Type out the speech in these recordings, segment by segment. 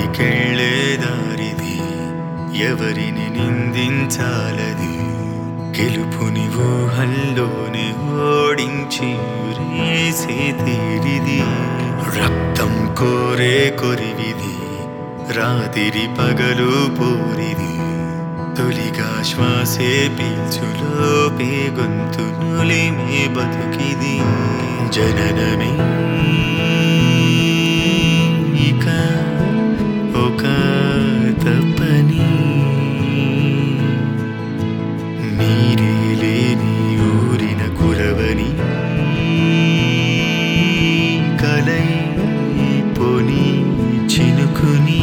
గుడికెళ్ళే దారిది ఎవరిని నిందించాలది గెలుపుని ఊహల్లోనే ఓడించి రేసే తీరిది రక్తం కోరే కొరివిది రాతిరి పగలు పోరిది తొలిగా శ్వాసే పీల్చులోపే గొంతు నులిమే బతుకిది జననమే ఇక ఒక తపని నీరే లేని ఊరిన కురవని కలై పోని చినుకుని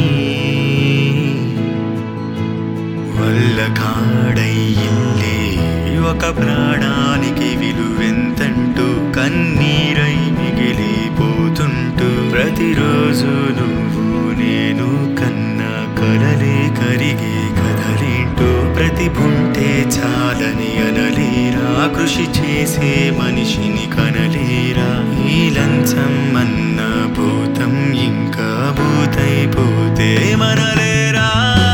వల్ల కాడయ్యిందే ఒక ప్రాణానికి విలువెంతంటూ కన్నీరై మిగిలిపోతుంటూ ప్రతిరోజు నువ్వు నేను కన్నా కలలే కరిగే కథలేంటో ప్రతిభుంటే చాలని అనలేరా కృషి చేసే మనిషిని కనలేరా ఈ లంచం అన్న భూతం ఇంకా భూతైపోతే మనలేరా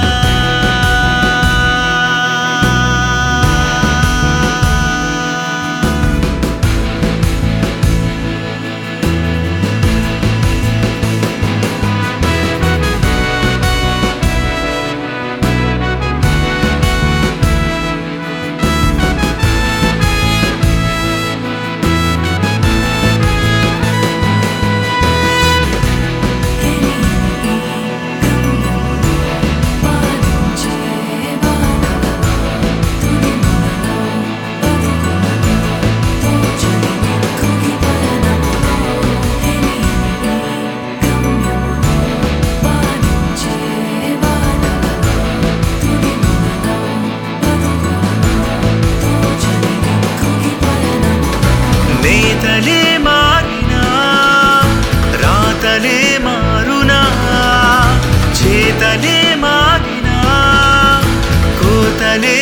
నేతలే మారినా రాతలే మారునా చేతలే మారినా కోతలే